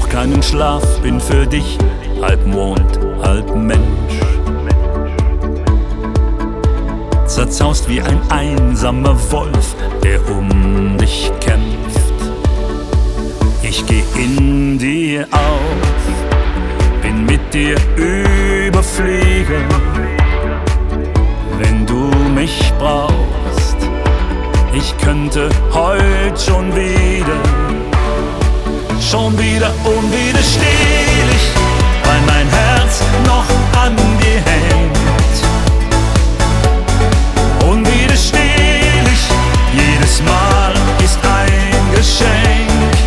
brauch keinen Schlaf, bin für dich halb Mond, halb Mensch. Zerzaust wie ein einsamer Wolf, der um dich kämpft. Ich geh in dir auf, bin mit dir überfliegen. Wenn du mich brauchst, ich könnte heut schon wieder unwiderstehlich, weil mein Herz